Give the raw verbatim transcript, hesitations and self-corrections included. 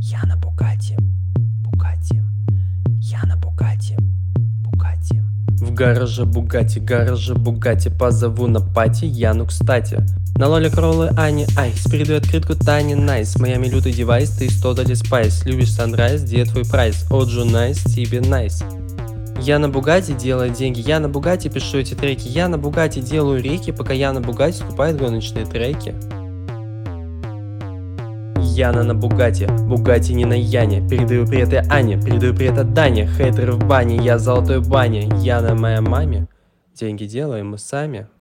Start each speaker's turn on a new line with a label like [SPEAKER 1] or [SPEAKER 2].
[SPEAKER 1] Я на Бугатти, Бугатти. Я на Бугатти, Бугатти.
[SPEAKER 2] В гараже Бугатти, гараже Бугатти. Позову на пати Яну, кстати. На лолик роллы Ани, айс. Передаю открытку Тане, найс. Майами лютый девайс, ты сто дали спайс. Любишь санрайз, где твой прайс? Оджу найс, тебе найс. Я на Бугатти делаю деньги, я на Бугатти пишу эти треки. Я на Бугатти делаю реки, пока я на Бугатти скупает гоночные треки. Яна на Бугатти, Бугатти не на Яне. Передаю привет я Ане, передаю привет от Дане. Хейтеры в бане, я в золотой бане. Яна моя маме, деньги делаем мы сами.